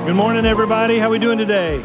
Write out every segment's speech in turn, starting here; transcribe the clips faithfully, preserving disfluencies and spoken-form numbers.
Good morning, everybody. How we doing today?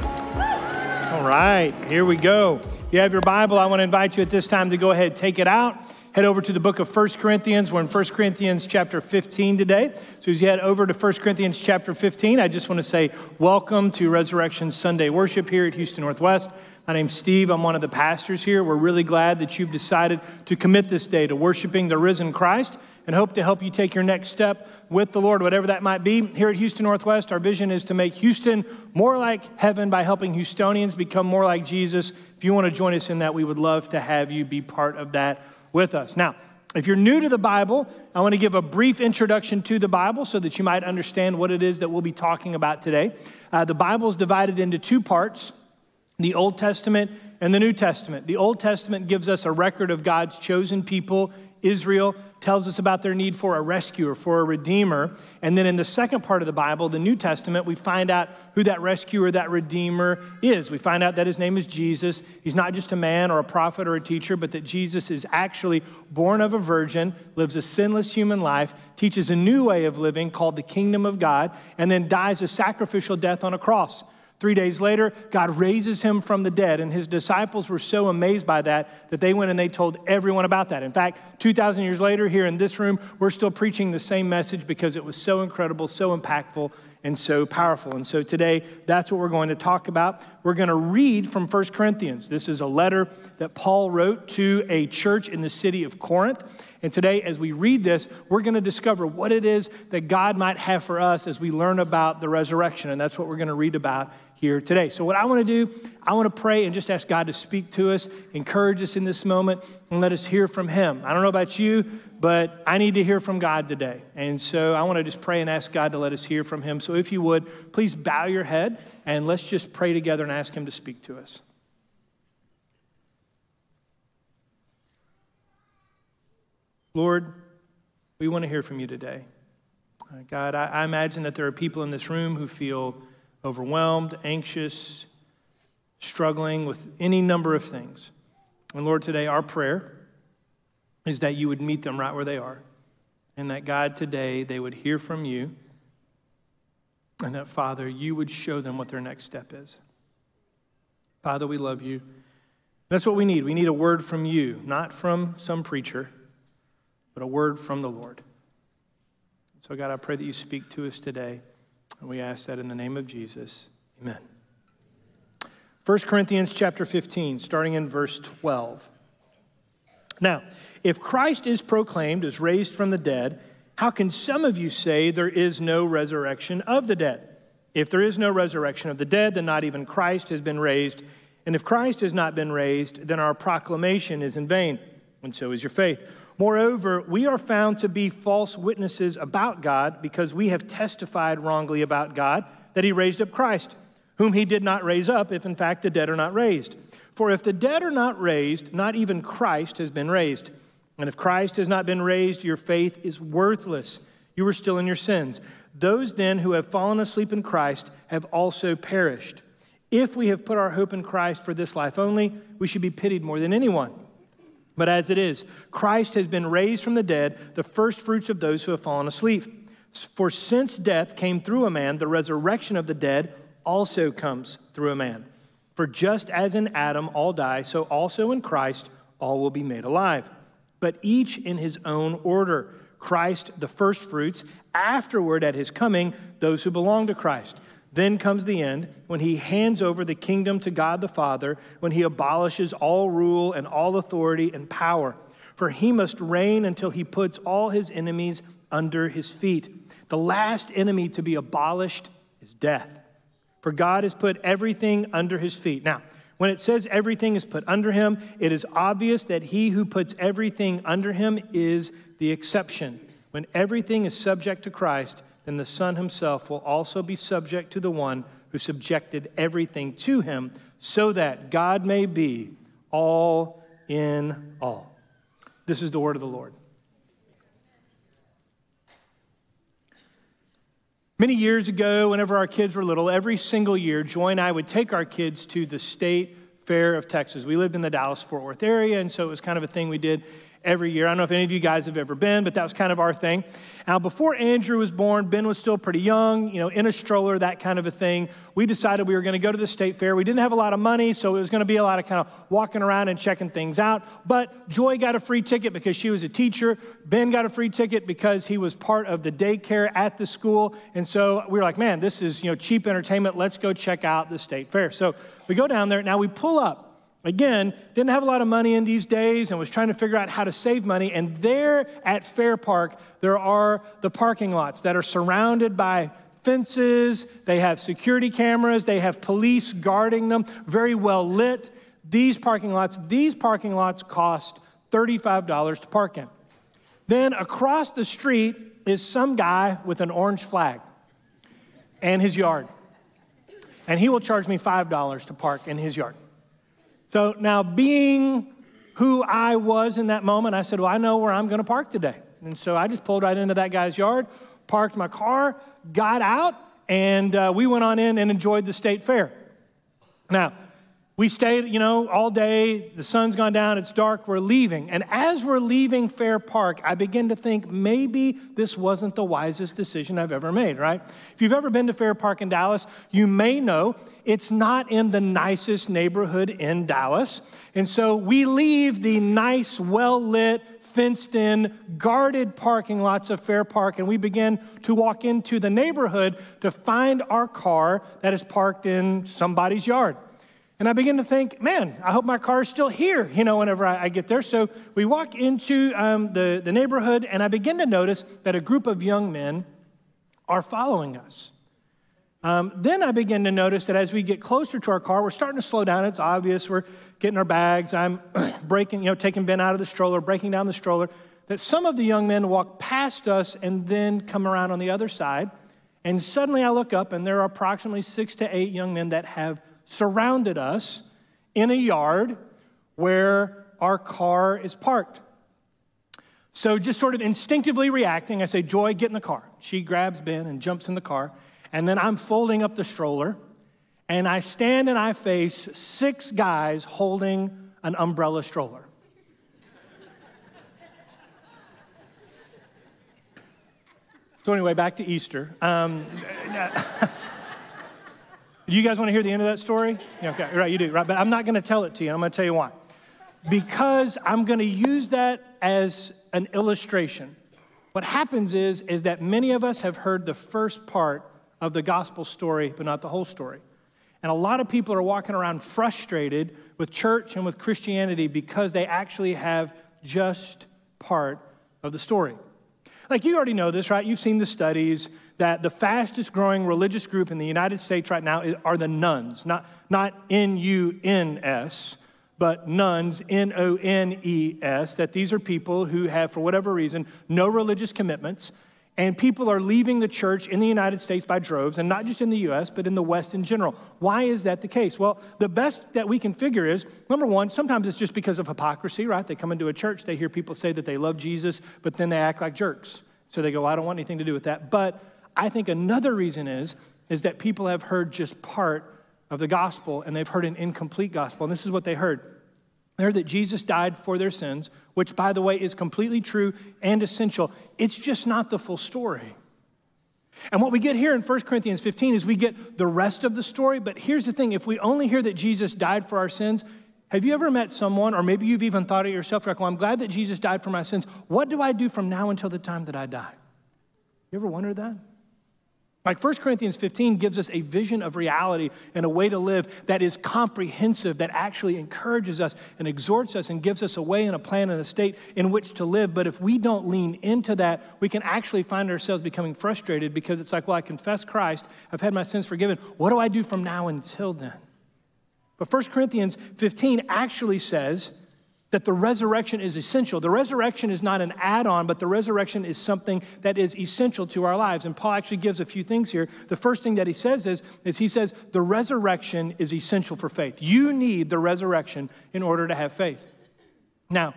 All right, here we go. If you have your Bible, I want to invite you at this time to go ahead, take it out. Head over to the book of First Corinthians. We're in First Corinthians chapter fifteen today. So as you head over to First Corinthians chapter fifteen, I just want to say welcome to Resurrection Sunday worship here at Houston Northwest. My name's Steve. I'm one of the pastors here. We're really glad that you've decided to commit this day to worshiping the risen Christ and hope to help you take your next step with the Lord, whatever that might be. Here at Houston Northwest, our vision is to make Houston more like heaven by helping Houstonians become more like Jesus. If you want to join us in that, we would love to have you be part of that with us. Now, if you're new to the Bible, I want to give a brief introduction to the Bible so that you might understand what it is that we'll be talking about today. Uh, the Bible is divided into two parts, the Old Testament and the New Testament. The Old Testament gives us a record of God's chosen people, Israel, tells us about their need for a rescuer, for a redeemer. And then in the second part of the Bible, the New Testament, we find out who that rescuer, that redeemer is. We find out that his name is Jesus. He's not just a man or a prophet or a teacher, but that Jesus is actually born of a virgin, lives a sinless human life, teaches a new way of living called the kingdom of God, and then dies a sacrificial death on a cross. Three days later, God raises him from the dead, and his disciples were so amazed by that that they went and they told everyone about that. In fact, two thousand years later, here in this room, we're still preaching the same message because it was so incredible, so impactful, and so powerful. And so today, that's what we're going to talk about. We're going to read from First Corinthians. This is a letter that Paul wrote to a church in the city of Corinth. And today, as we read this, we're going to discover what it is that God might have for us as we learn about the resurrection. And that's what we're going to read about here today. So what I want to do, I want to pray and just ask God to speak to us, encourage us in this moment, and let us hear from him. I don't know about you, but I need to hear from God today. And so I want to just pray and ask God to let us hear from him. So if you would, please bow your head and let's just pray together and ask him to speak to us. Lord, we want to hear from you today. Uh, God, I, I imagine that there are people in this room who feel overwhelmed, anxious, struggling with any number of things. And Lord, today our prayer is that you would meet them right where they are. And that, God, today they would hear from you. And that, Father, you would show them what their next step is. Father, we love you. That's what we need. We need a word from you, not from some preacher, but a word from the Lord. So, God, I pray that you speak to us today. And we ask that in the name of Jesus. Amen. First Corinthians chapter fifteen, starting in verse twelve. Now, if Christ is proclaimed as raised from the dead, how can some of you say there is no resurrection of the dead? If there is no resurrection of the dead, then not even Christ has been raised. And if Christ has not been raised, then our proclamation is in vain, and so is your faith. Moreover, we are found to be false witnesses about God because we have testified wrongly about God that he raised up Christ, whom he did not raise up if in fact the dead are not raised. For if the dead are not raised, not even Christ has been raised. And if Christ has not been raised, your faith is worthless. You are still in your sins. Those then who have fallen asleep in Christ have also perished. If we have put our hope in Christ for this life only, we should be pitied more than anyone. But as it is, Christ has been raised from the dead, the first fruits of those who have fallen asleep. For since death came through a man, the resurrection of the dead also comes through a man. For just as in Adam all die, so also in Christ all will be made alive. But each in his own order. Christ the first fruits, afterward at his coming, those who belong to Christ. Then comes the end, when he hands over the kingdom to God the Father, when he abolishes all rule and all authority and power. For he must reign until he puts all his enemies under his feet. The last enemy to be abolished is death. For God has put everything under his feet. Now, when it says everything is put under him, it is obvious that he who puts everything under him is the exception. When everything is subject to Christ, then the Son himself will also be subject to the one who subjected everything to him, so that God may be all in all. This is the word of the Lord. Many years ago, whenever our kids were little, every single year, Joy and I would take our kids to the State Fair of Texas. We lived in the Dallas-Fort Worth area, and so it was kind of a thing we did every year. I don't know if any of you guys have ever been, but that was kind of our thing. Now, before Andrew was born, Ben was still pretty young, you know, in a stroller, that kind of a thing. We decided we were going to go to the state fair. We didn't have a lot of money, so it was going to be a lot of kind of walking around and checking things out. But Joy got a free ticket because she was a teacher. Ben got a free ticket because he was part of the daycare at the school. And so we were like, man, this is, you know, cheap entertainment. Let's go check out the state fair. So we go down there. Now we pull up. Again, didn't have a lot of money in these days and was trying to figure out how to save money. And there at Fair Park, there are the parking lots that are surrounded by fences. They have security cameras. They have police guarding them, very well lit. These parking lots, these parking lots cost thirty-five dollars to park in. Then across the street is some guy with an orange flag and his yard. And he will charge me five dollars to park in his yard. So now, being who I was in that moment, I said, well, I know where I'm going to park today. And so I just pulled right into that guy's yard, parked my car, got out, and uh, we went on in and enjoyed the state fair. Now, we stayed, you know, all day. The sun's gone down. It's dark. We're leaving. And as we're leaving Fair Park, I begin to think maybe this wasn't the wisest decision I've ever made, right? If you've ever been to Fair Park in Dallas, you may know it's not in the nicest neighborhood in Dallas. And so we leave the nice, well-lit, fenced-in, guarded parking lots of Fair Park, and we begin to walk into the neighborhood to find our car that is parked in somebody's yard. And I begin to think, man, I hope my car is still here, you know, whenever I, I get there. So we walk into um, the, the neighborhood, and I begin to notice that a group of young men are following us. Um, then I begin to notice that as we get closer to our car, we're starting to slow down. It's obvious. We're getting our bags. I'm breaking, you know, taking Ben out of the stroller, breaking down the stroller. That some of the young men walk past us and then come around on the other side. And suddenly I look up, and there are approximately six to eight young men that have surrounded us in a yard where our car is parked. So just sort of instinctively reacting, I say, Joy, get in the car. She grabs Ben and jumps in the car. And then I'm folding up the stroller, and I stand and I face six guys holding an umbrella stroller. So anyway, back to Easter. Um, Do you guys want to hear the end of that story? Yeah, okay, right, you do, right? But I'm not going to tell it to you. I'm going to tell you why. Because I'm going to use that as an illustration. What happens is, is that many of us have heard the first part of the gospel story, but not the whole story. And a lot of people are walking around frustrated with church and with Christianity because they actually have just part of the story. Like, you already know this, right? You've seen the studies that the fastest growing religious group in the United States right now are the nuns. Not, not N U N S, but nuns, N O N E S, that these are people who have, for whatever reason, no religious commitments. And people are leaving the church in the United States by droves, and not just in the U S, but in the West in general. Why is that the case? Well, the best that we can figure is, number one, sometimes it's just because of hypocrisy, right? They come into a church, they hear people say that they love Jesus, but then they act like jerks. So they go, well, I don't want anything to do with that. But I think another reason is, is that people have heard just part of the gospel, and they've heard an incomplete gospel. And this is what they heard. They heard that Jesus died for their sins, which, by the way, is completely true and essential. It's just not the full story. And what we get here in First Corinthians fifteen is we get the rest of the story. But here's the thing. If we only hear that Jesus died for our sins, have you ever met someone, or maybe you've even thought it yourself, like, well, I'm glad that Jesus died for my sins. What do I do from now until the time that I die? You ever wondered that? Like, First Corinthians fifteen gives us a vision of reality and a way to live that is comprehensive, that actually encourages us and exhorts us and gives us a way and a plan and a state in which to live. But if we don't lean into that, we can actually find ourselves becoming frustrated because it's like, well, I confess Christ. I've had my sins forgiven. What do I do from now until then? But First Corinthians fifteen actually says that the resurrection is essential. The resurrection is not an add-on, but the resurrection is something that is essential to our lives. And Paul actually gives a few things here. The first thing that he says is, is he says the resurrection is essential for faith. You need the resurrection in order to have faith. Now,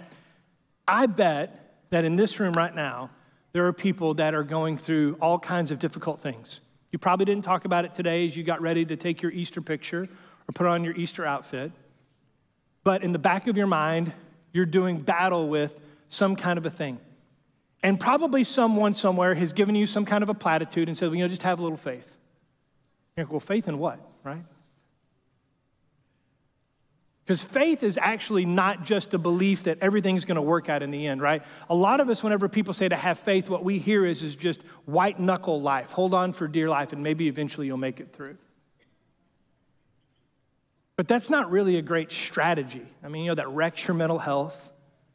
I bet that in this room right now, there are people that are going through all kinds of difficult things. You probably didn't talk about it today as you got ready to take your Easter picture or put on your Easter outfit. But in the back of your mind, you're doing battle with some kind of a thing. And probably someone somewhere has given you some kind of a platitude and said, well, you know, just have a little faith. You're like, well, faith in what, right? Because faith is actually not just the belief that everything's going to work out in the end, right? A lot of us, whenever people say to have faith, what we hear is, is just white knuckle life. Hold on for dear life, and maybe eventually you'll make it through. But that's not really a great strategy. I mean, you know, that wrecks your mental health.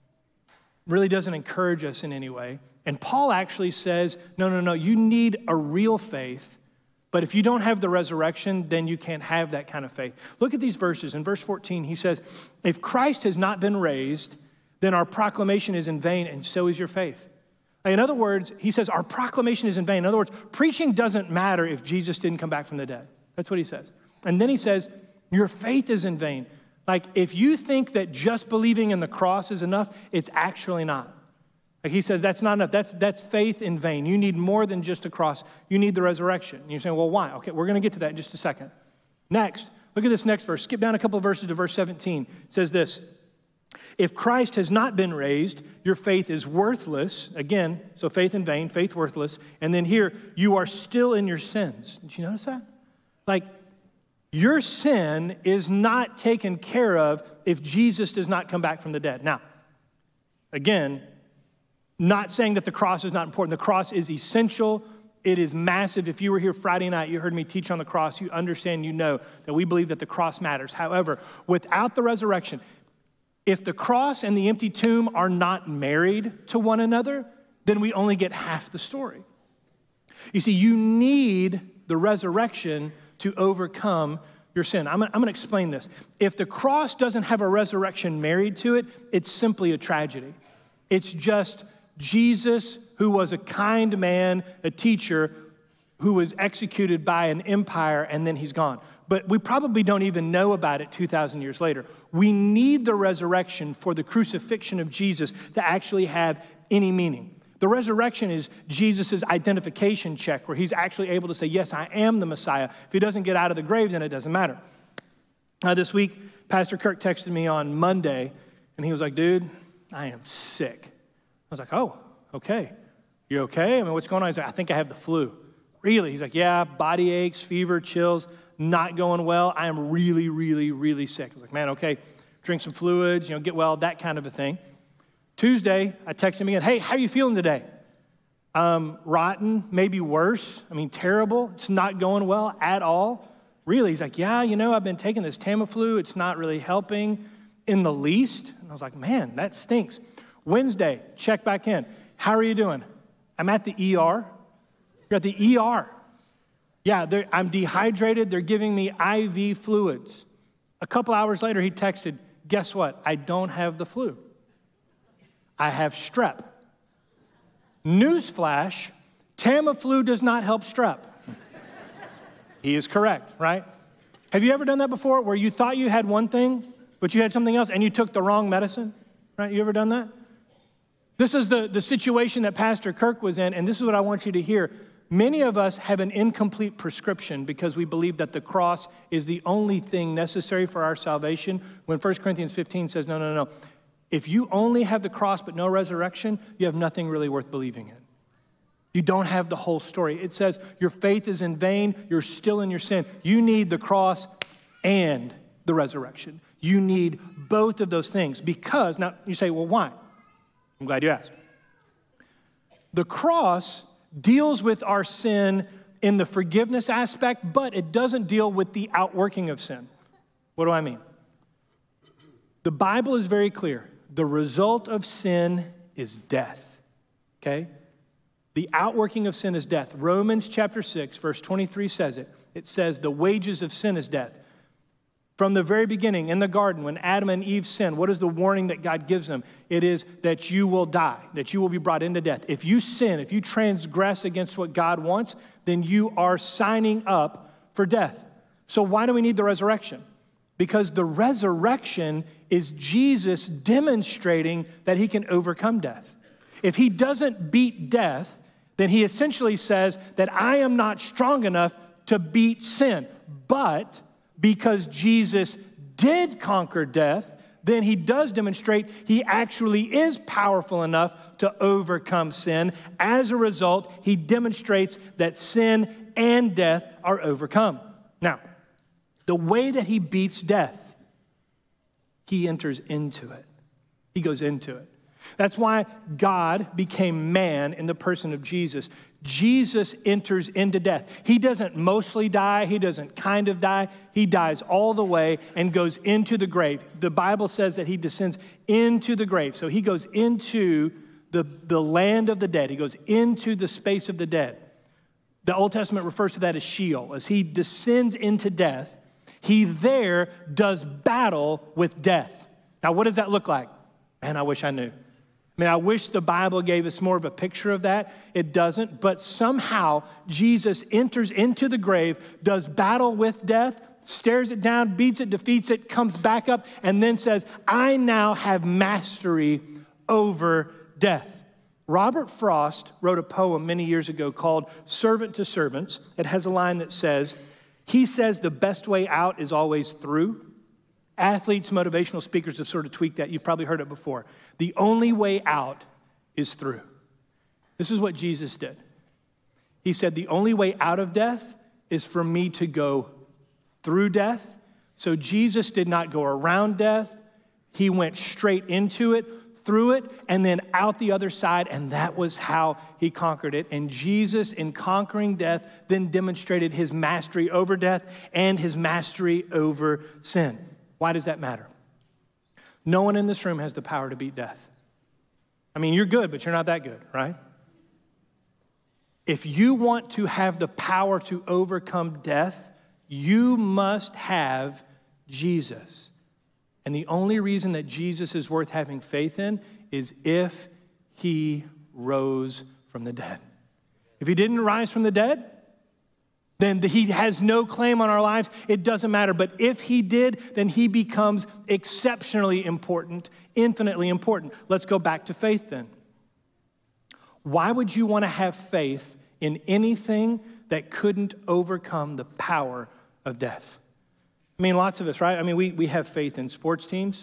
Really doesn't encourage us in any way. And Paul actually says, no, no, no, you need a real faith, but if you don't have the resurrection, then you can't have that kind of faith. Look at these verses. In verse fourteen, he says, if Christ has not been raised, then our proclamation is in vain, and so is your faith. In other words, he says our proclamation is in vain. In other words, preaching doesn't matter if Jesus didn't come back from the dead. That's what he says. And then he says, your faith is in vain. Like, if you think that just believing in the cross is enough, it's actually not. Like he says, that's not enough. That's, that's faith in vain. You need more than just a cross. You need the resurrection. And you're saying, well, why? Okay, we're going to get to that in just a second. Next, look at this next verse. Skip down a couple of verses to verse seventeen. It says this, if Christ has not been raised, your faith is worthless. Again, so faith in vain, faith worthless. And then here, you are still in your sins. Did you notice that? Like, your sin is not taken care of if Jesus does not come back from the dead. Now, again, not saying that the cross is not important. The cross is essential. It is massive. If you were here Friday night, you heard me teach on the cross. You understand, you know that we believe that the cross matters. However, without the resurrection, if the cross and the empty tomb are not married to one another, then we only get half the story. You see, you need the resurrection to overcome your sin. I'm going to explain this. If the cross doesn't have a resurrection married to it, it's simply a tragedy. It's just Jesus, who was a kind man, a teacher, who was executed by an empire, and then he's gone. But we probably don't even know about it two thousand years later. We need the resurrection for the crucifixion of Jesus to actually have any meaning. The resurrection is Jesus' identification check, where he's actually able to say, yes, I am the Messiah. If he doesn't get out of the grave, then it doesn't matter. Uh, this week, Pastor Kirk texted me on Monday, and he was like, dude, I am sick. I was like, oh, okay. You okay? I mean, what's going on? He's like, I think I have the flu. Really? He's like, yeah, body aches, fever, chills, not going well. I am really, really, really sick. I was like, man, okay, drink some fluids, you know, get well, that kind of a thing. Tuesday, I texted him again, hey, how are you feeling today? Um, rotten, maybe worse. I mean, terrible. It's not going well at all. Really? He's like, yeah, you know, I've been taking this Tamiflu. It's not really helping in the least. And I was like, man, that stinks. Wednesday, check back in. How are you doing? I'm at the E R. You're at the E R. Yeah, I'm dehydrated. They're giving me I V fluids. A couple hours later, he texted, guess what? I don't have the flu. I have strep. Newsflash, Tamiflu does not help strep. He is correct, right? Have you ever done that before, where you thought you had one thing, but you had something else, and you took the wrong medicine? Right? You ever done that? This is the, the situation that Pastor Kirk was in, and this is what I want you to hear. Many of us have an incomplete prescription because we believe that the cross is the only thing necessary for our salvation, when First Corinthians fifteen says, no, no, no. If you only have the cross but no resurrection, you have nothing really worth believing in. You don't have the whole story. It says your faith is in vain. You're still in your sin. You need the cross and the resurrection. You need both of those things because, now you say, well, why? I'm glad you asked. The cross deals with our sin in the forgiveness aspect, but it doesn't deal with the outworking of sin. What do I mean? The Bible is very clear. The result of sin is death, okay? The outworking of sin is death. Romans chapter six, verse twenty-three says it. It says the wages of sin is death. From the very beginning in the garden, when Adam and Eve sinned, what is the warning that God gives them? It is that you will die, that you will be brought into death. If you sin, if you transgress against what God wants, then you are signing up for death. So why do we need the resurrection? Because the resurrection is Jesus demonstrating that he can overcome death. If he doesn't beat death, then he essentially says that I am not strong enough to beat sin. But because Jesus did conquer death, then he does demonstrate he actually is powerful enough to overcome sin. As a result, he demonstrates that sin and death are overcome. Now, the way that he beats death, he enters into it. He goes into it. That's why God became man in the person of Jesus. Jesus enters into death. He doesn't mostly die. He doesn't kind of die. He dies all the way and goes into the grave. The Bible says that he descends into the grave. So he goes into the, the land of the dead. He goes into the space of the dead. The Old Testament refers to that as Sheol. As he descends into death, he there does battle with death. Now, what does that look like? Man, I wish I knew. I mean, I wish the Bible gave us more of a picture of that. It doesn't. But somehow, Jesus enters into the grave, does battle with death, stares it down, beats it, defeats it, comes back up, and then says, I now have mastery over death. Robert Frost wrote a poem many years ago called Servant to Servants. It has a line that says, he says the best way out is always through. Athletes, motivational speakers have sort of tweaked that. You've probably heard it before. The only way out is through. This is what Jesus did. He said, the only way out of death is for me to go through death. So Jesus did not go around death. He went straight into it, through it, and then out the other side, and that was how he conquered it. And Jesus, in conquering death, then demonstrated his mastery over death and his mastery over sin. Why does that matter? No one in this room has the power to beat death. I mean, you're good, but you're not that good, right? If you want to have the power to overcome death, you must have Jesus. And the only reason that Jesus is worth having faith in is if he rose from the dead. If he didn't rise from the dead, then he has no claim on our lives. It doesn't matter. But if he did, then he becomes exceptionally important, infinitely important. Let's go back to faith then. Why would you want to have faith in anything that couldn't overcome the power of death? I mean, lots of us, right? I mean, we, we have faith in sports teams.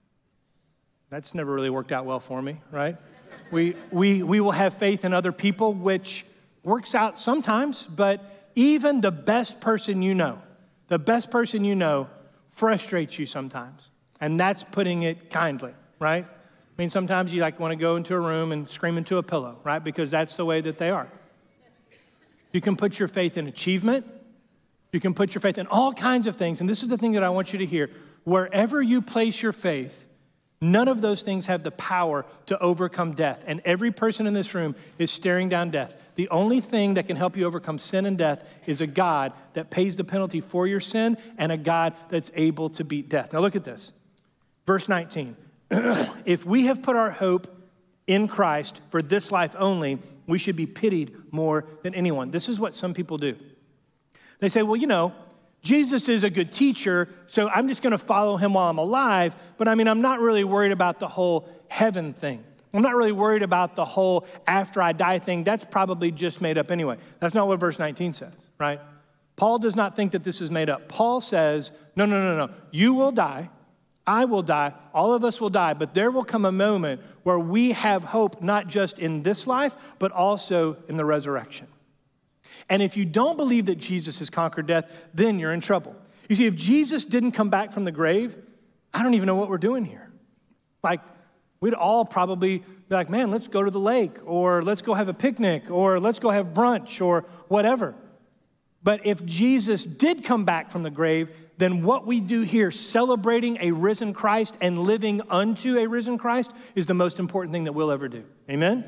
That's never really worked out well for me, right? We, we, we will have faith in other people, which works out sometimes, but even the best person you know, the best person you know frustrates you sometimes. And that's putting it kindly, right? I mean, sometimes you like want to go into a room and scream into a pillow, right? Because that's the way that they are. You can put your faith in achievement. You can put your faith in all kinds of things. And this is the thing that I want you to hear. Wherever you place your faith, none of those things have the power to overcome death. And every person in this room is staring down death. The only thing that can help you overcome sin and death is a God that pays the penalty for your sin and a God that's able to beat death. Now look at this. Verse nineteen. If we have put our hope in Christ for this life only, we should be pitied more than anyone. This is what some people do. They say, well, you know, Jesus is a good teacher, so I'm just going to follow him while I'm alive. But I mean, I'm not really worried about the whole heaven thing. I'm not really worried about the whole after I die thing. That's probably just made up anyway. That's not what verse nineteen says, right? Paul does not think that this is made up. Paul says, no, no, no, no. You will die. I will die. All of us will die. But there will come a moment where we have hope not just in this life, but also in the resurrection. And if you don't believe that Jesus has conquered death, then you're in trouble. You see, if Jesus didn't come back from the grave, I don't even know what we're doing here. Like, we'd all probably be like, man, let's go to the lake, or let's go have a picnic, or let's go have brunch, or whatever. But if Jesus did come back from the grave, then what we do here, celebrating a risen Christ and living unto a risen Christ, is the most important thing that we'll ever do. Amen?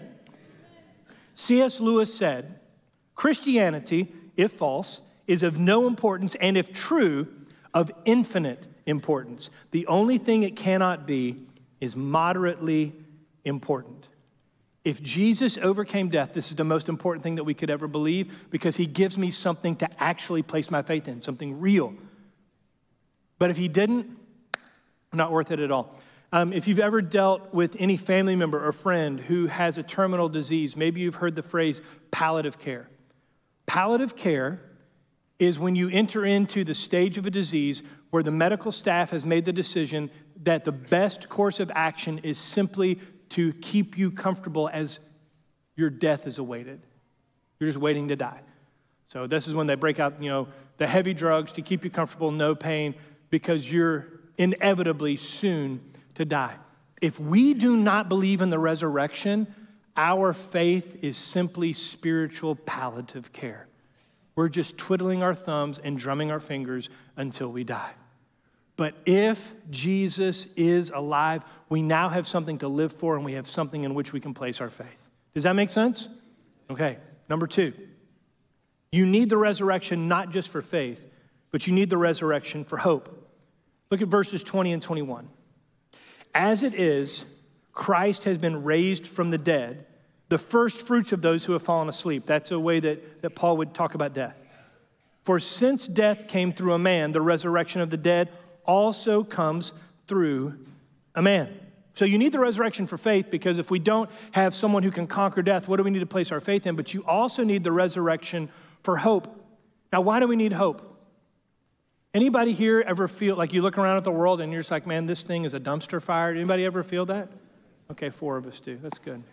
C S Lewis said, Christianity, if false, is of no importance, and if true, of infinite importance. The only thing it cannot be is moderately important. If Jesus overcame death, this is the most important thing that we could ever believe, because he gives me something to actually place my faith in, something real. But if he didn't, not worth it at all. Um, if you've ever dealt with any family member or friend who has a terminal disease, maybe you've heard the phrase palliative care. Palliative care is when you enter into the stage of a disease where the medical staff has made the decision that the best course of action is simply to keep you comfortable as your death is awaited. You're just waiting to die. So this is when they break out, you know, the heavy drugs to keep you comfortable, no pain, because you're inevitably soon to die. If we do not believe in the resurrection, our faith is simply spiritual palliative care. We're just twiddling our thumbs and drumming our fingers until we die. But if Jesus is alive, we now have something to live for, and we have something in which we can place our faith. Does that make sense? Okay, number two. You need the resurrection not just for faith, but you need the resurrection for hope. Look at verses twenty and twenty-one. As it is, Christ has been raised from the dead, the first fruits of those who have fallen asleep. That's a way that, that Paul would talk about death. For since death came through a man, the resurrection of the dead also comes through a man. So you need the resurrection for faith, because if we don't have someone who can conquer death, what do we need to place our faith in? But you also need the resurrection for hope. Now, why do we need hope? Anybody here ever feel like you look around at the world and you're just like, man, this thing is a dumpster fire? Anybody ever feel that? Okay, four of us do. That's good.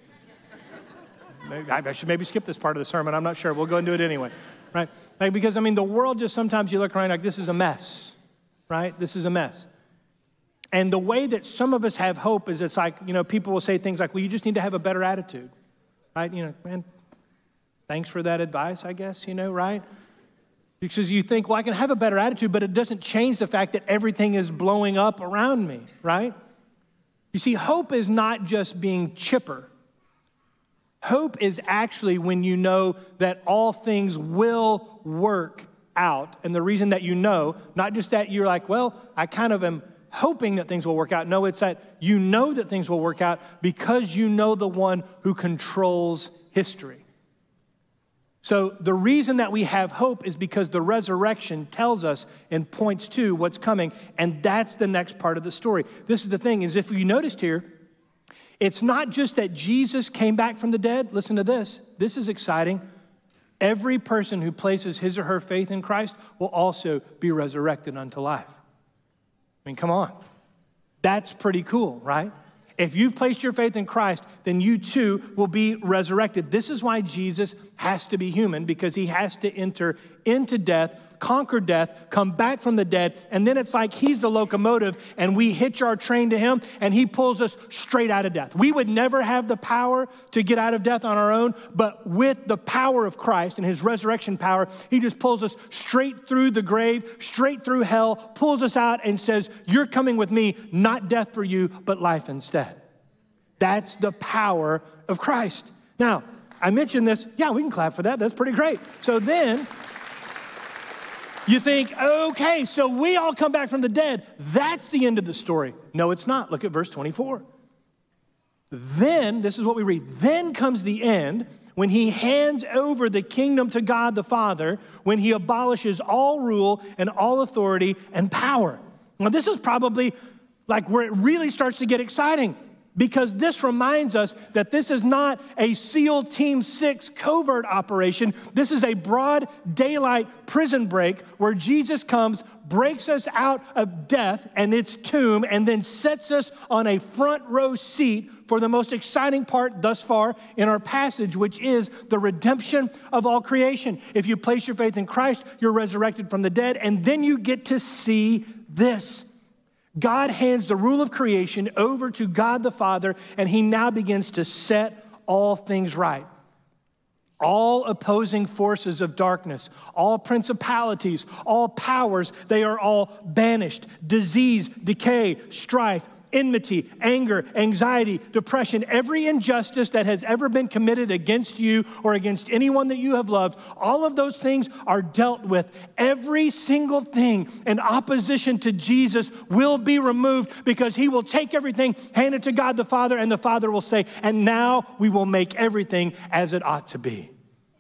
Maybe, I should maybe skip this part of the sermon. I'm not sure. We'll go and do it anyway, right? Like, because, I mean, the world just sometimes you look around like this is a mess, right? This is a mess. And the way that some of us have hope is it's like, you know, people will say things like, well, you just need to have a better attitude, right? You know, man, thanks for that advice, I guess, you know, right? Because you think, well, I can have a better attitude, but it doesn't change the fact that everything is blowing up around me, right? You see, hope is not just being chipper. Hope is actually when you know that all things will work out. And the reason that you know, not just that you're like, well, I kind of am hoping that things will work out. No, it's that you know that things will work out because you know the one who controls history. So the reason that we have hope is because the resurrection tells us and points to what's coming, and that's the next part of the story. This is the thing, is if you noticed here, it's not just that Jesus came back from the dead. Listen to this. This is exciting. Every person who places his or her faith in Christ will also be resurrected unto life. I mean, come on. That's pretty cool, right? If you've placed your faith in Christ, then you too will be resurrected. This is why Jesus has to be human, because he has to enter into death, conquer death, come back from the dead, and then it's like he's the locomotive and we hitch our train to him and he pulls us straight out of death. We would never have the power to get out of death on our own, but with the power of Christ and his resurrection power, he just pulls us straight through the grave, straight through hell, pulls us out and says, you're coming with me, not death for you, but life instead. That's the power of Christ. Now, I mentioned this. Yeah, we can clap for that. That's pretty great. So then you think, okay, so we all come back from the dead. That's the end of the story. No, it's not. Look at verse twenty-four. Then, this is what we read, then comes the end when he hands over the kingdom to God the Father, when he abolishes all rule and all authority and power. Now, this is probably like where it really starts to get exciting, because this reminds us that this is not a SEAL Team six covert operation. This is a broad daylight prison break where Jesus comes, breaks us out of death and its tomb, and then sets us on a front row seat for the most exciting part thus far in our passage, which is the redemption of all creation. If you place your faith in Christ, you're resurrected from the dead, and then you get to see this. God hands the rule of creation over to God the Father, and he now begins to set all things right. All opposing forces of darkness, all principalities, all powers, they are all banished. Disease, decay, strife, enmity, anger, anxiety, depression, every injustice that has ever been committed against you or against anyone that you have loved, all of those things are dealt with. Every single thing in opposition to Jesus will be removed, because he will take everything, hand it to God the Father, and the Father will say, and now we will make everything as it ought to be.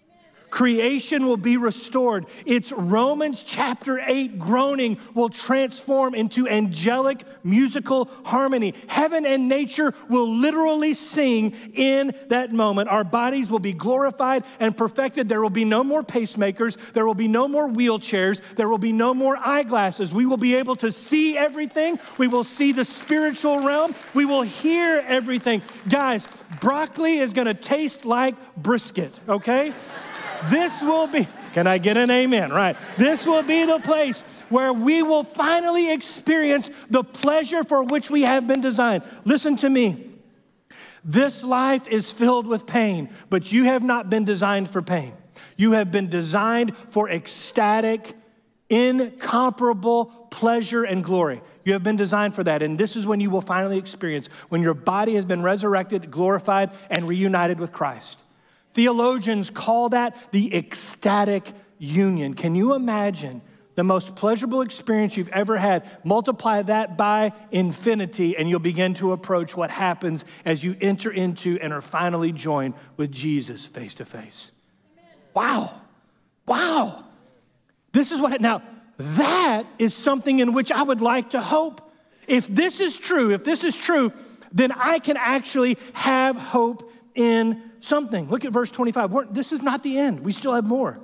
Creation will be restored. It's Romans chapter eight groaning will transform into angelic musical harmony. Heaven and nature will literally sing in that moment. Our bodies will be glorified and perfected. There will be no more pacemakers. There will be no more wheelchairs. There will be no more eyeglasses. We will be able to see everything. We will see the spiritual realm. We will hear everything. Guys, broccoli is going to taste like brisket, okay? This will be, can I get an amen? Right. This will be the place where we will finally experience the pleasure for which we have been designed. Listen to me. This life is filled with pain, but you have not been designed for pain. You have been designed for ecstatic, incomparable pleasure and glory. You have been designed for that, and this is when you will finally experience, when your body has been resurrected, glorified, and reunited with Christ. Theologians call that the ecstatic union. Can you imagine the most pleasurable experience you've ever had? Multiply that by infinity, and you'll begin to approach what happens as you enter into and are finally joined with Jesus face to face. Wow. Wow. This is what, now, that is something in which I would like to hope. If this is true, if this is true, then I can actually have hope in something. Look at verse twenty-five. We're, this is not the end. We still have more.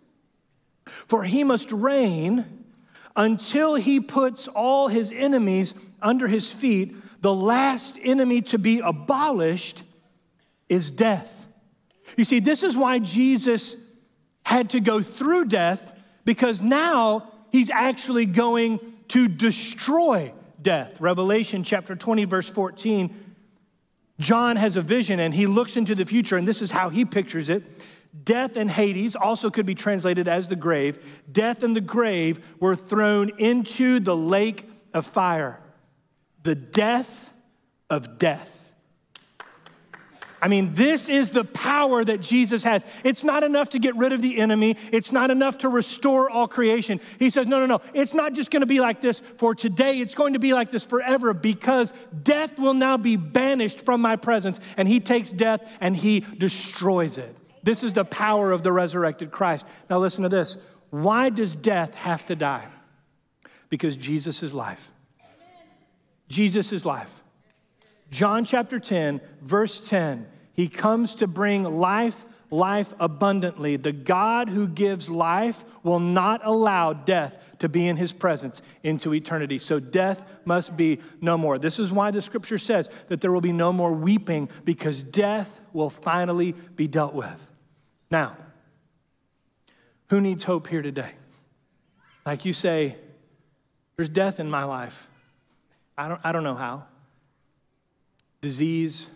For he must reign until he puts all his enemies under his feet. The last enemy to be abolished is death. You see, this is why Jesus had to go through death, because now he's actually going to destroy death. Revelation chapter twenty, verse fourteen. John has a vision and he looks into the future, and this is how he pictures it. Death and Hades, also could be translated as the grave. Death and the grave were thrown into the lake of fire. The death of death. I mean, this is the power that Jesus has. It's not enough to get rid of the enemy. It's not enough to restore all creation. He says, no, no, no. It's not just going to be like this for today. It's going to be like this forever, because death will now be banished from my presence. And he takes death and he destroys it. This is the power of the resurrected Christ. Now listen to this. Why does death have to die? Because Jesus is life. Jesus is life. John chapter ten, verse ten. He comes to bring life, life abundantly. The God who gives life will not allow death to be in his presence into eternity. So death must be no more. This is why the scripture says that there will be no more weeping, because death will finally be dealt with. Now, who needs hope here today? Like you say, there's death in my life. I don't, I don't know how. Disease,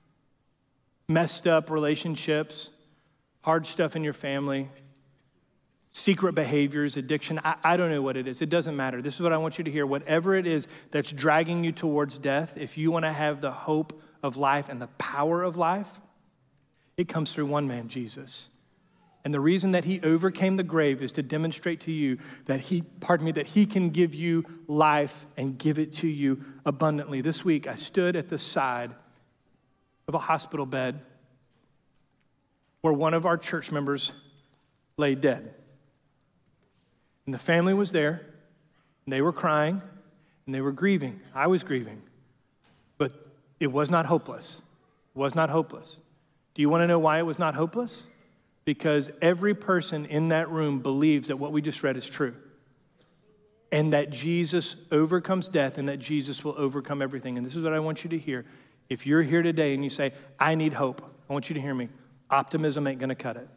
messed up relationships, hard stuff in your family, secret behaviors, addiction. I, I don't know what it is. It doesn't matter. This is what I want you to hear. Whatever it is that's dragging you towards death, if you want to have the hope of life and the power of life, it comes through one man, Jesus. And the reason that he overcame the grave is to demonstrate to you that he, pardon me, that he can give you life and give it to you abundantly. This week, I stood at the side of a hospital bed where one of our church members lay dead. And the family was there, and they were crying, and they were grieving. I was grieving. But it was not hopeless. It was not hopeless. Do you want to know why it was not hopeless? Because every person in that room believes that what we just read is true. And that Jesus overcomes death, and that Jesus will overcome everything. And this is what I want you to hear. If you're here today and you say, I need hope, I want you to hear me. Optimism ain't going to cut it.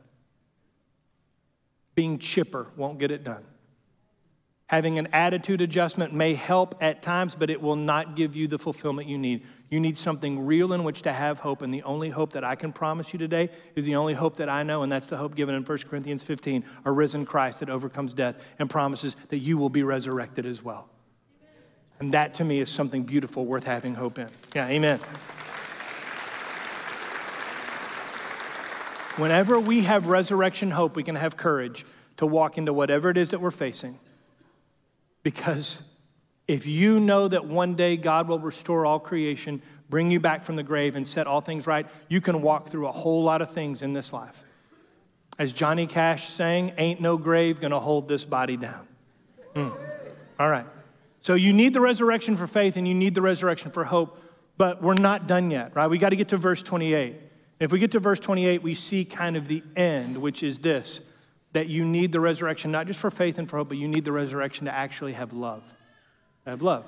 Being chipper won't get it done. Having an attitude adjustment may help at times, but it will not give you the fulfillment you need. You need something real in which to have hope, and the only hope that I can promise you today is the only hope that I know, and that's the hope given in First Corinthians fifteen, a risen Christ that overcomes death and promises that you will be resurrected as well. And that to me is something beautiful worth having hope in. Yeah, amen. Whenever we have resurrection hope, we can have courage to walk into whatever it is that we're facing. Because if you know that one day God will restore all creation, bring you back from the grave, and set all things right, you can walk through a whole lot of things in this life. As Johnny Cash sang, ain't no grave gonna hold this body down. Mm. All right. So you need the resurrection for faith and you need the resurrection for hope, but we're not done yet, right? We got to get to verse twenty-eight. If we get to verse twenty-eight, we see kind of the end, which is this, that you need the resurrection, not just for faith and for hope, but you need the resurrection to actually have love. Have love.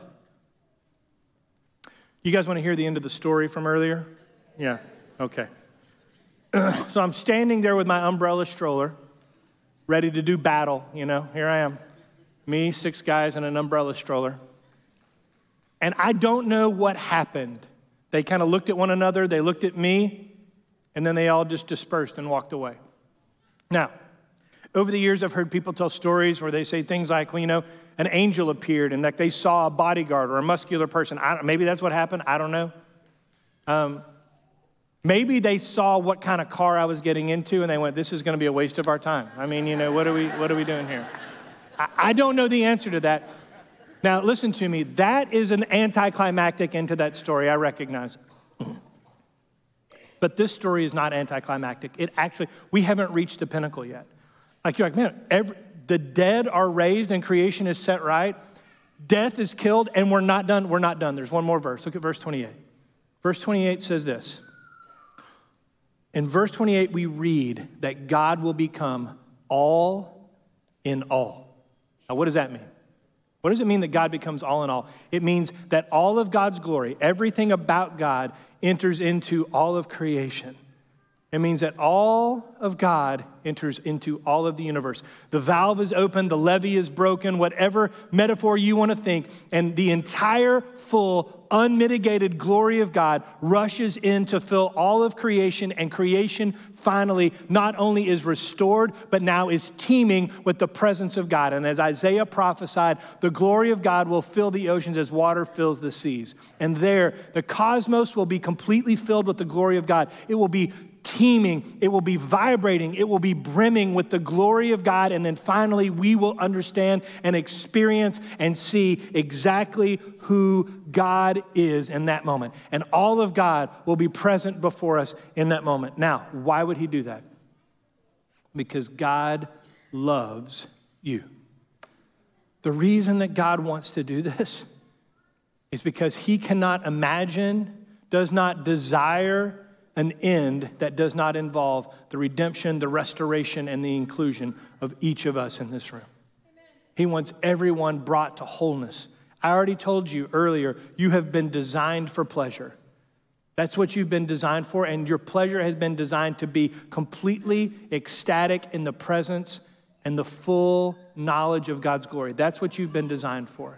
You guys want to hear the end of the story from earlier? Yeah, okay. So I'm standing there with my umbrella stroller, ready to do battle, you know, here I am. Me, six guys, and an umbrella stroller. And I don't know what happened. They kind of looked at one another, they looked at me, and then they all just dispersed and walked away. Now, over the years, I've heard people tell stories where they say things like, well, you know, an angel appeared and that they saw a bodyguard or a muscular person. I don't, maybe that's what happened. I don't know. Um, maybe they saw what kind of car I was getting into and they went, this is going to be a waste of our time. I mean, you know, what are we, what are we doing here? I, I don't know the answer to that. Now, listen to me. That is an anticlimactic end to that story. I recognize. But this story is not anticlimactic. It actually, we haven't reached the pinnacle yet. Like you're like, man, every, the dead are raised and creation is set right. Death is killed and we're not done. We're not done. There's one more verse. Look at verse twenty-eight. Verse twenty-eight says this. In verse twenty-eight, we read that God will become all in all. Now, what does that mean? What does it mean that God becomes all in all? It means that all of God's glory, everything about God, enters into all of creation. It means that all of God enters into all of the universe. The valve is open, the levee is broken, whatever metaphor you want to think, and the entire full, unmitigated glory of God rushes in to fill all of creation, and creation finally not only is restored, but now is teeming with the presence of God. And as Isaiah prophesied, the glory of God will fill the oceans as water fills the seas. And there, the cosmos will be completely filled with the glory of God. It will be teeming, it will be vibrating, it will be brimming with the glory of God, and then finally we will understand and experience and see exactly who God is in that moment. And all of God will be present before us in that moment. Now, why would he do that? Because God loves you. The reason that God wants to do this is because he cannot imagine, does not desire an end that does not involve the redemption, the restoration, and the inclusion of each of us in this room. Amen. He wants everyone brought to wholeness. I already told you earlier, you have been designed for pleasure. That's what you've been designed for, and your pleasure has been designed to be completely ecstatic in the presence and the full knowledge of God's glory. That's what you've been designed for.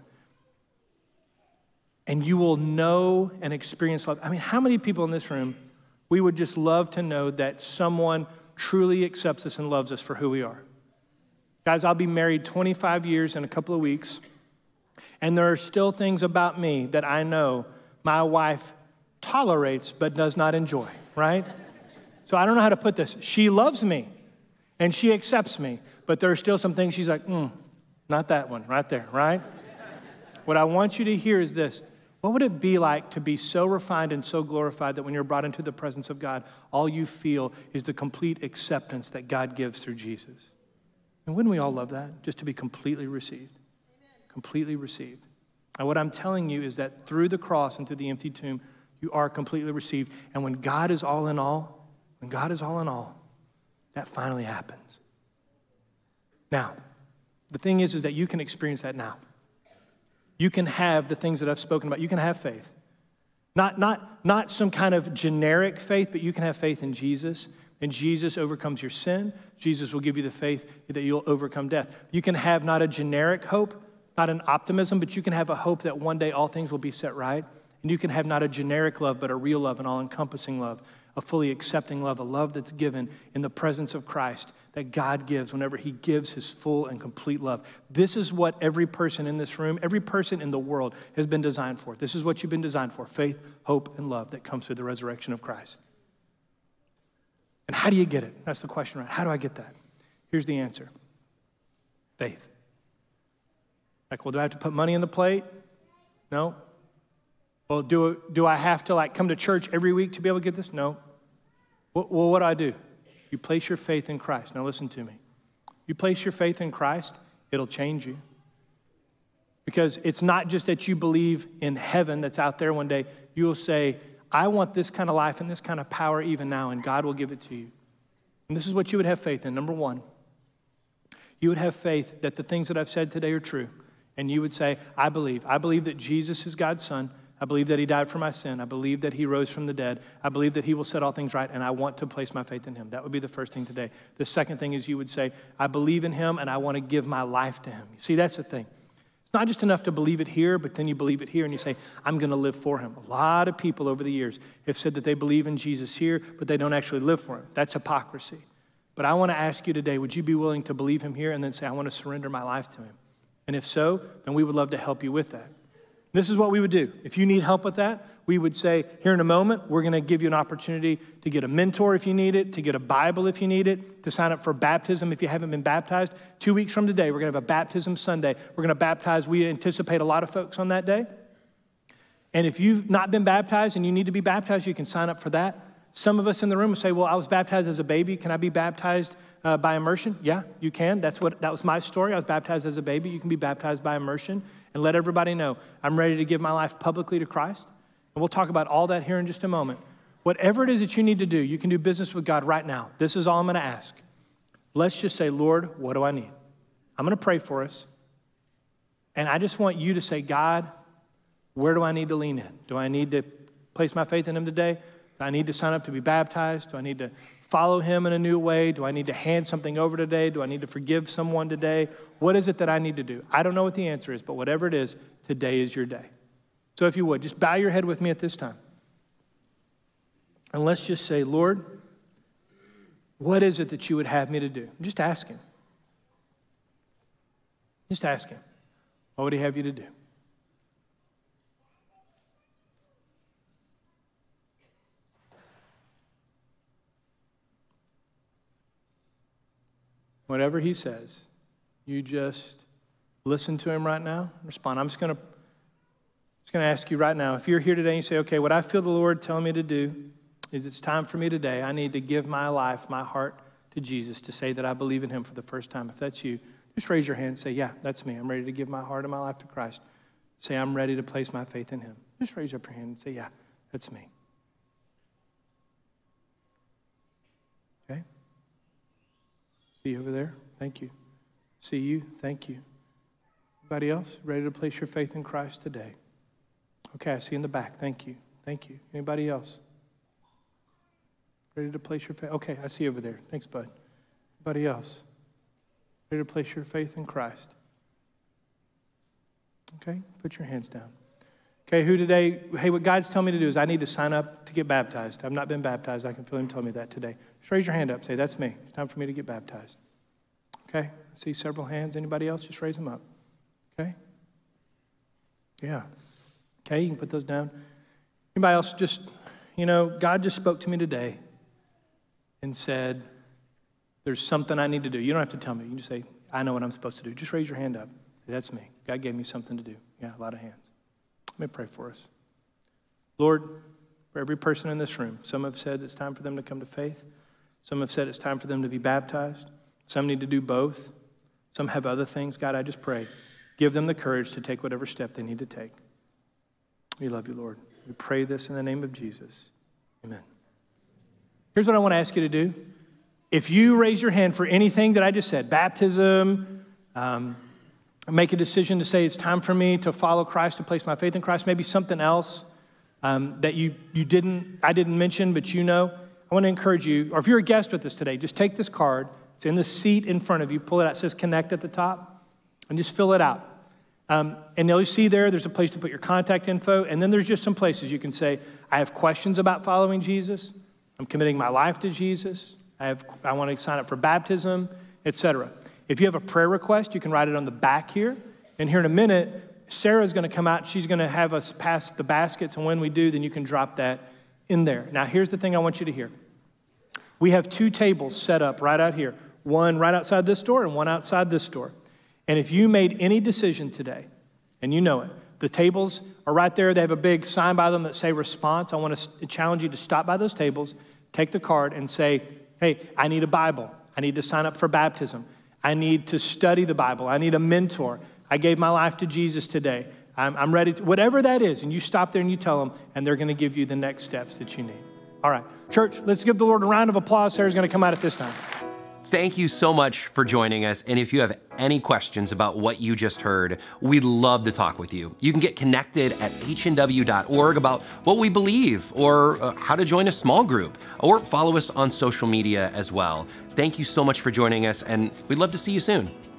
And you will know and experience love. I mean, how many people in this room, we would just love to know that someone truly accepts us and loves us for who we are? Guys, I'll be married twenty-five years in a couple of weeks, and there are still things about me that I know my wife tolerates but does not enjoy, right? So I don't know how to put this. She loves me, and she accepts me, but there are still some things she's like, mm, not that one right there, right? What I want you to hear is this. What would it be like to be so refined and so glorified that when you're brought into the presence of God, all you feel is the complete acceptance that God gives through Jesus? And wouldn't we all love that? Just to be completely received. Amen. Completely received. And what I'm telling you is that through the cross and through the empty tomb, you are completely received. And when God is all in all, when God is all in all, that finally happens. Now, the thing is, is that you can experience that now. You can have the things that I've spoken about. You can have faith. Not, not, not some kind of generic faith, but you can have faith in Jesus. And Jesus overcomes your sin. Jesus will give you the faith that you'll overcome death. You can have not a generic hope, not an optimism, but you can have a hope that one day all things will be set right. And you can have not a generic love, but a real love, an all-encompassing love, a fully accepting love, a love that's given in the presence of Christ that God gives whenever he gives his full and complete love. This is what every person in this room, every person in the world has been designed for. This is what you've been designed for, faith, hope, and love that comes through the resurrection of Christ. And how do you get it? That's the question, right? How do I get that? Here's the answer. Faith. Like, well, do I have to put money in the plate? No. Well, do, do I have to like come to church every week to be able to get this? No. Well, well what do I do? You place your faith in Christ. Now listen to me. You place your faith in Christ, it'll change you. Because it's not just that you believe in heaven that's out there one day. You'll say, I want this kind of life and this kind of power even now, and God will give it to you. And this is what you would have faith in. Number one, you would have faith that the things that I've said today are true. And you would say, I believe. I believe that Jesus is God's son. I believe that he died for my sin. I believe that he rose from the dead. I believe that he will set all things right, and I want to place my faith in him. That would be the first thing today. The second thing is you would say, I believe in him, and I want to give my life to him. See, that's the thing. It's not just enough to believe it here, but then you believe it here, and you say, I'm going to live for him. A lot of people over the years have said that they believe in Jesus here, but they don't actually live for him. That's hypocrisy. But I want to ask you today, would you be willing to believe him here and then say, I want to surrender my life to him? And if so, then we would love to help you with that. This is what we would do. If you need help with that, we would say, here in a moment, we're going to give you an opportunity to get a mentor if you need it, to get a Bible if you need it, to sign up for baptism if you haven't been baptized. Two weeks from today, we're going to have a baptism Sunday. We're going to baptize. We anticipate a lot of folks on that day. And if you've not been baptized and you need to be baptized, you can sign up for that. Some of us in the room will say, well, I was baptized as a baby. Can I be baptized uh, by immersion? Yeah, you can. That's what that was my story. I was baptized as a baby. You can be baptized by immersion and let everybody know I'm ready to give my life publicly to Christ. And we'll talk about all that here in just a moment. Whatever it is that you need to do, you can do business with God right now. This is all I'm going to ask. Let's just say, Lord, what do I need? I'm going to pray for us. And I just want you to say, God, where do I need to lean in? Do I need to place my faith in him today? Do I need to sign up to be baptized? Do I need to follow him in a new way? Do I need to hand something over today? Do I need to forgive someone today? What is it that I need to do? I don't know what the answer is, but whatever it is, today is your day. So if you would, just bow your head with me at this time. And let's just say, Lord, what is it that you would have me to do? Just ask him. Just ask him. What would he have you to do? Whatever he says, you just listen to him right now, respond. I'm just going to just going to ask you right now, if you're here today and you say, okay, what I feel the Lord telling me to do is it's time for me today. I need to give my life, my heart to Jesus, to say that I believe in him for the first time. If that's you, just raise your hand and say, yeah, that's me. I'm ready to give my heart and my life to Christ. Say, I'm ready to place my faith in him. Just raise up your hand and say, yeah, that's me. Okay? See you over there? Thank you. See you? Thank you. Anybody else ready to place your faith in Christ today? Okay, I see you in the back. Thank you. Thank you. Anybody else? Ready to place your faith? Okay, I see you over there. Thanks, bud. Anybody else? Ready to place your faith in Christ? Okay, put your hands down. Okay, who today, hey, what God's telling me to do is I need to sign up to get baptized. I've not been baptized. I can feel him telling me that today. Just raise your hand up. Say, that's me. It's time for me to get baptized. Okay, I see several hands. Anybody else? Just raise them up. Okay? Yeah. Okay, you can put those down. Anybody else just, you know, God just spoke to me today and said, there's something I need to do. You don't have to tell me. You can just say, I know what I'm supposed to do. Just raise your hand up. Say, that's me. God gave me something to do. Yeah, a lot of hands. Let me pray for us. Lord, for every person in this room, some have said it's time for them to come to faith. Some have said it's time for them to be baptized. Some need to do both. Some have other things. God, I just pray. Give them the courage to take whatever step they need to take. We love you, Lord. We pray this in the name of Jesus. Amen. Here's what I want to ask you to do. If you raise your hand for anything that I just said, baptism, um, make a decision to say it's time for me to follow Christ, to place my faith in Christ, maybe something else um, that you, you didn't, I didn't mention, but you know, I want to encourage you, or if you're a guest with us today, just take this card. It's in the seat in front of you. Pull it out. It says connect at the top, and just fill it out. Um, and you'll see there, there's a place to put your contact info, and then there's just some places you can say, I have questions about following Jesus. I'm committing my life to Jesus. I have, I want to sign up for baptism, et cetera. If you have a prayer request, you can write it on the back here. And here in a minute, Sarah's going to come out. She's going to have us pass the baskets. And when we do, then you can drop that in there. Now, here's the thing I want you to hear. We have two tables set up right out here. One right outside this door and one outside this door. And if you made any decision today, and you know it, the tables are right there. They have a big sign by them that say response. I want to challenge you to stop by those tables, take the card, and say, Hey, I need a Bible. I need to sign up for baptism. I need to study the Bible. I need a mentor. I gave my life to Jesus today. I'm, I'm ready to, whatever that is. And you stop there and you tell them, and they're going to give you the next steps that you need. All right, church, let's give the Lord a round of applause. Sarah's going to come out at this time. Thank you so much for joining us. And if you have any questions about what you just heard, we'd love to talk with you. You can get connected at h n w dot org about what we believe, or uh, how to join a small group, or follow us on social media as well. Thank you so much for joining us, and we'd love to see you soon.